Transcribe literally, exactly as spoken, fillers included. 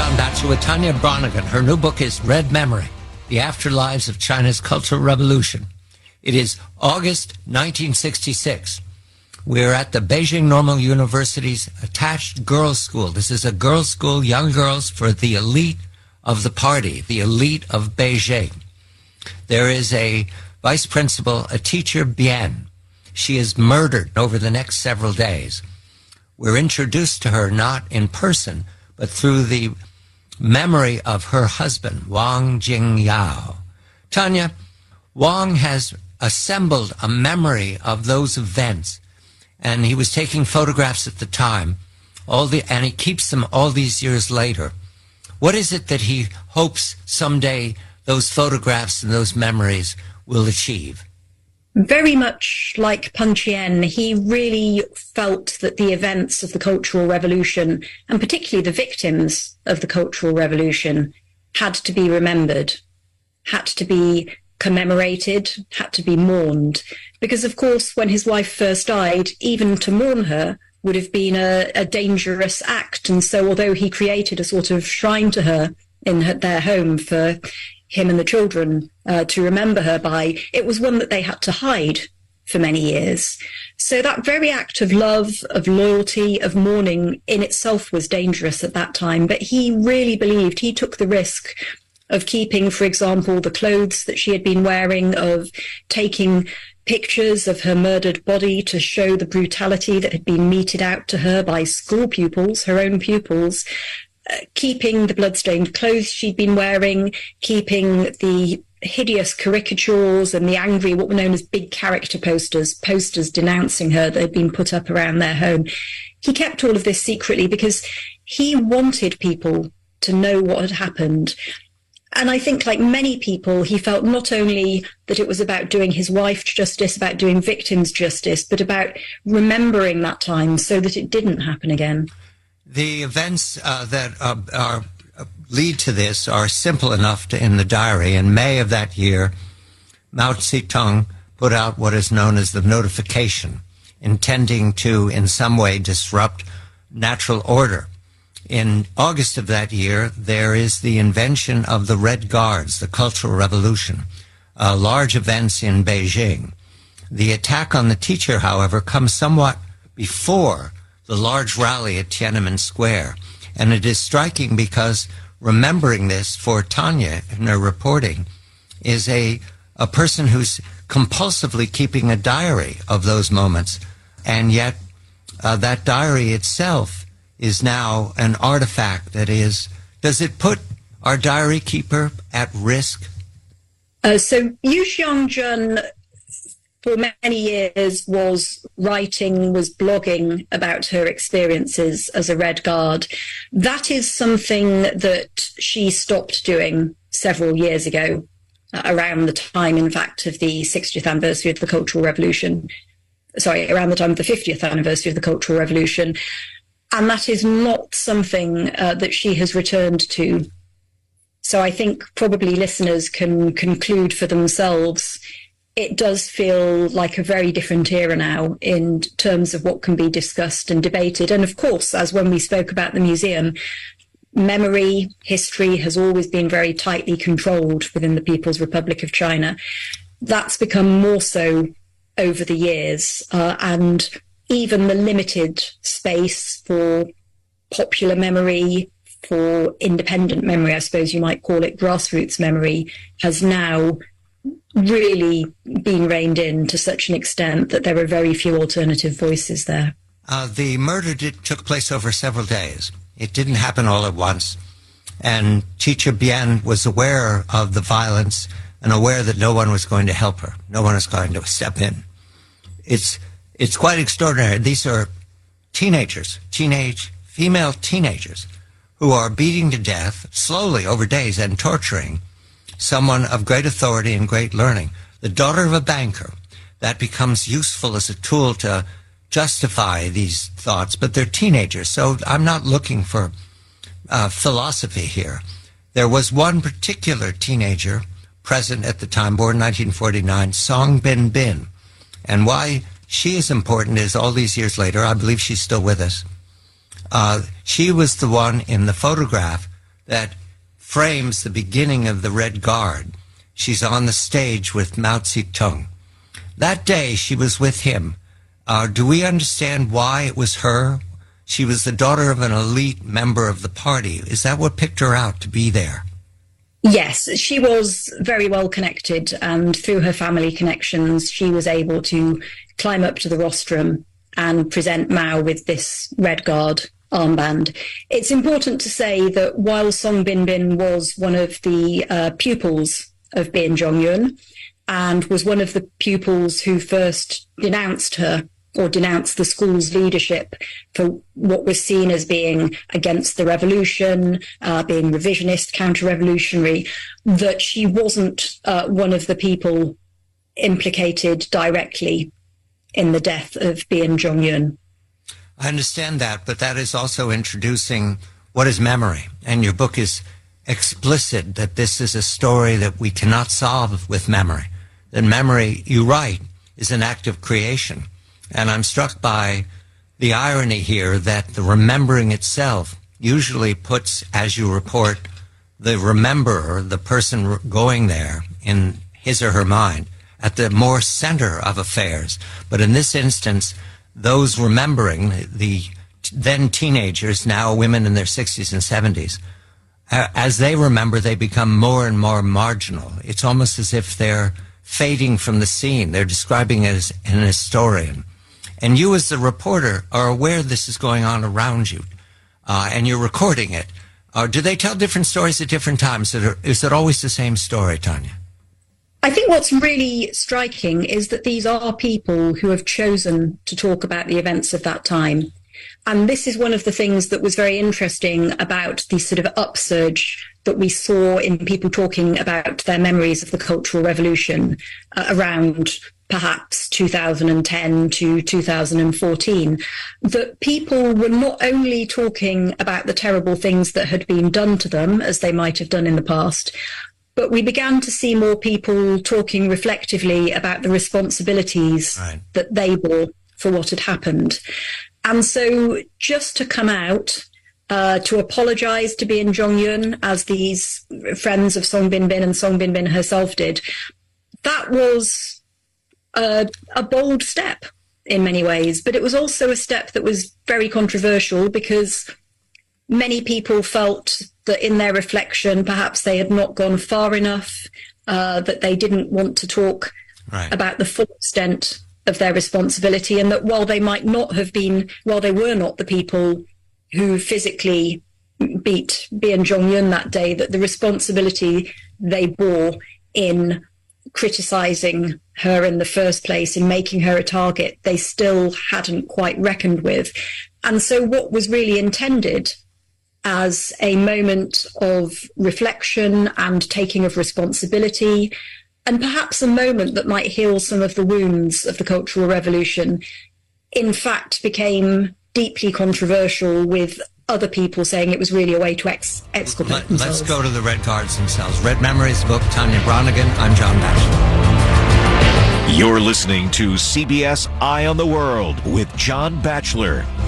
John Batchelor with Tanya Bronigan. Her new book is Red Memory, The Afterlives of China's Cultural Revolution. It is August nineteen sixty-six. We're at the Beijing Normal University's attached girls' school. This is a girls' school, young girls for the elite of the party, the elite of Beijing. There is a vice principal, a teacher, Bian. She is murdered over the next several days. We're introduced to her not in person, but through the memory of her husband, Wang Jingyao. Tanya, Wang has assembled a memory of those events, and he was taking photographs at the time, all the, and he keeps them all these years later. What is it that he hopes someday those photographs and those memories will achieve? Very much like Peng Chien, he really felt that the events of the Cultural Revolution, and particularly the victims of the Cultural Revolution, had to be remembered, had to be commemorated, had to be mourned. Because, of course, when his wife first died, even to mourn her would have been a, a dangerous act. And so although he created a sort of shrine to her in her, their home for him and the children uh, to remember her by, it was one that they had to hide for many years. So that very act of love, of loyalty, of mourning in itself was dangerous at that time. But he really believed, he took the risk of keeping, for example, the clothes that she had been wearing, of taking pictures of her murdered body to show the brutality that had been meted out to her by school pupils, her own pupils, uh, keeping the bloodstained clothes she'd been wearing, keeping the hideous caricatures and the angry, what were known as big character posters, posters denouncing her that had been put up around their home. He kept all of this secretly because he wanted people to know what had happened. And I think, like many people, he felt not only that it was about doing his wife justice, about doing victims justice, but about remembering that time so that it didn't happen again. The events uh, that uh, are, uh, lead to this are simple enough to, in the diary. In May of that year, Mao Zedong put out what is known as the notification, intending to, in some way, disrupt natural order. In August of that year, there is the invention of the Red Guards, the Cultural Revolution, uh, large events in Beijing. The attack on the teacher, however, comes somewhat before the large rally at Tiananmen Square. And it is striking because remembering this for Tanya in her reporting is a, a person who's compulsively keeping a diary of those moments. And yet uh, that diary itself is now an artifact that is, does it put our diary keeper at risk? Uh, so Yu Xiangjun, for many years, was writing, was blogging about her experiences as a Red Guard. That is something that she stopped doing several years ago, uh, around the time, in fact, of the sixtieth anniversary of the Cultural Revolution. Sorry, around the time of the fiftieth anniversary of the Cultural Revolution. And that is not something uh, that she has returned to. So I think probably listeners can conclude for themselves, it does feel like a very different era now in terms of what can be discussed and debated. And of course, as when we spoke about the museum, memory, history has always been very tightly controlled within the People's Republic of China. That's become more so over the years. Uh, and even the limited space for popular memory, for independent memory, I suppose you might call it, grassroots memory, has now really been reined in to such an extent that there are very few alternative voices there. Uh, the murder did, took place over several days. It didn't happen all at once. And teacher Bian was aware of the violence and aware that no one was going to help her. No one was going to step in. It's It's quite extraordinary. These are teenagers, teenage, female teenagers, who are beating to death slowly over days and torturing someone of great authority and great learning. The daughter of a banker, that becomes useful as a tool to justify these thoughts, but they're teenagers, so I'm not looking for uh, philosophy here. There was one particular teenager present at the time, born in nineteen forty-nine, Song Bin Bin, and why she is important is all these years later, I believe she's still with us. Uh, she was the one in the photograph that frames the beginning of the Red Guard. She's on the stage with Mao Zedong. That day, she was with him. Uh, do we understand why it was her? She was the daughter of an elite member of the party. Is that what picked her out to be there? Yes, she was very well connected, and through her family connections, she was able to climb up to the rostrum and present Mao with this Red Guard armband. It's important to say that while Song Binbin was one of the uh, pupils of Bien Zhongyun and was one of the pupils who first denounced her or denounced the school's leadership for what was seen as being against the revolution, uh, being revisionist, counter-revolutionary, that she wasn't uh, one of the people implicated directly in the death of Bien Zhongyun. I understand that, but that is also introducing what is memory. And your book is explicit that this is a story that we cannot solve with memory. That memory, you write, is an act of creation. And I'm struck by the irony here that the remembering itself usually puts, as you report, the rememberer, the person going there in his or her mind, at the more center of affairs. But in this instance, those remembering, the then teenagers, now women in their sixties and seventies, as they remember, they become more and more marginal. It's almost as if they're fading from the scene. They're describing it as an historian. And you as the reporter are aware this is going on around you, uh, and you're recording it. Uh, do they tell different stories at different times? Is it always the same story, Tanya? I think what's really striking is that these are people who have chosen to talk about the events of that time. And this is one of the things that was very interesting about the sort of upsurge that we saw in people talking about their memories of the Cultural Revolution uh, around perhaps two thousand ten to two thousand fourteen, that people were not only talking about the terrible things that had been done to them, as they might have done in the past, but we began to see more people talking reflectively about the responsibilities right. that they bore for what had happened. And so just to come out, uh, to apologize to Bien Zhongyun, as these friends of Song Binbin and Song Binbin herself did, that was a, a bold step in many ways. But it was also a step that was very controversial because many people felt that in their reflection, perhaps they had not gone far enough, uh, that they didn't want to talk right. about the full extent of their responsibility, and that while they might not have been, while they were not the people who physically beat Bien Zhongyun that day, that the responsibility they bore in criticizing her in the first place, in making her a target, they still hadn't quite reckoned with. And so what was really intended as a moment of reflection and taking of responsibility, and perhaps a moment that might heal some of the wounds of the Cultural Revolution, in fact became deeply controversial, with other people saying it was really a way to ex- exculpate Let, themselves. Let's go to the Red Guards themselves. Red Memories book, Tanya Bronigan. I'm John Batchelor. You're listening to C B S Eye on the World with John Batchelor.